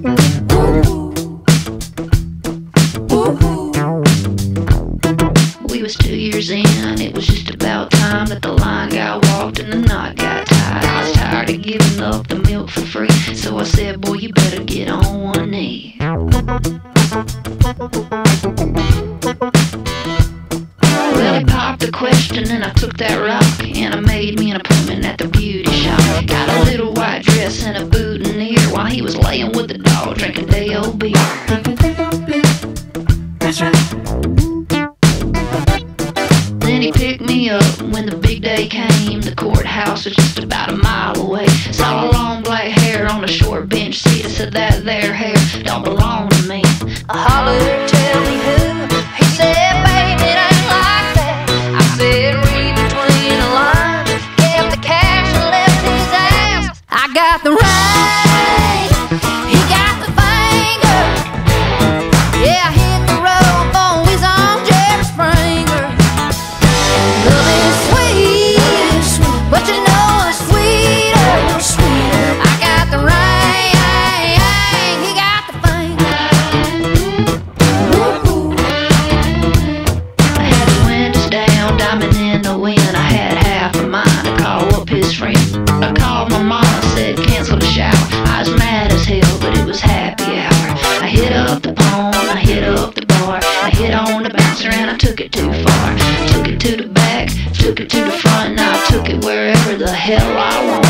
We was 2 years in, it was just about time that the line got walked and the knot got tied. I was tired of giving up the milk for free, so I said, boy, you better get on one knee. Well, he popped the question and I took that rock, and I made me an appointment at the beauty shop. Got a little white dress and a boutonniere while he was laying with the dog drinking day-old beer. That's right. Then he picked me up when the big day came. The courthouse was just about a mile away. Saw a long black hair on a short bench seat. I said, that there hair don't belong to me. I hollered, tell me who. He said, baby, it ain't like that. I said, read between the lines. Kept the cash and left his ass. I got the ring, he got the finger. Yeah, I hit the road, boys on Jerry Springer. Love is sweet, but you know it's sweeter. I got the ring, he got the finger. I had the windows down, diamond in the wind. I had half a mind to call up his friend. I called my mom, said cancel the shower. I was mad as hell, but it was happy hour. I hit up the pawn, I hit up the bar. I hit on the bouncer and I took it too far. Took it to the back, took it to the front, and I took it wherever the hell I want.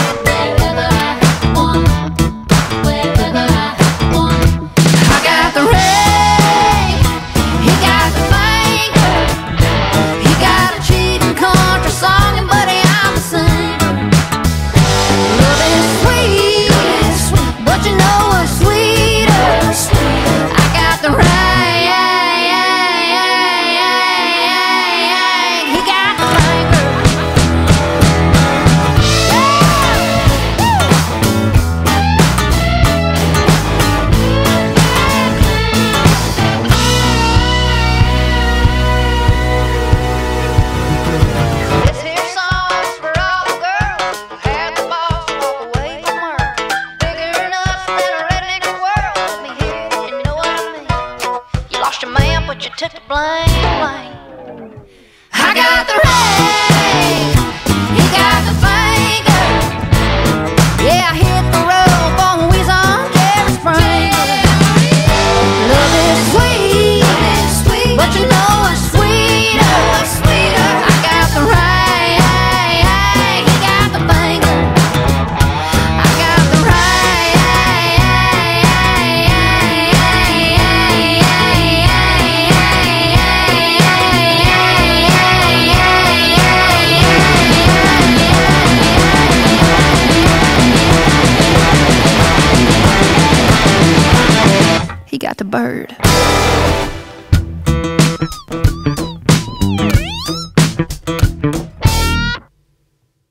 I got the ring, he got the finger. He got a cheating country song, and buddy, I'm a singer. Love is sweet, but you know it's sweeter. I got the ring, he got the finger. This here song's for all the girls who had the balls to walk away from work. Bigger nuts than a redneck world. Let me hear it, you know what I mean. You lost your man, but you took the blame. I got the ring, he got the finger. Yeah, I hit the road, boys on Jerry Springer. Love is sweet, but you know it's sweeter. I got the ring, he got the finger. I got the ring. He got the bird.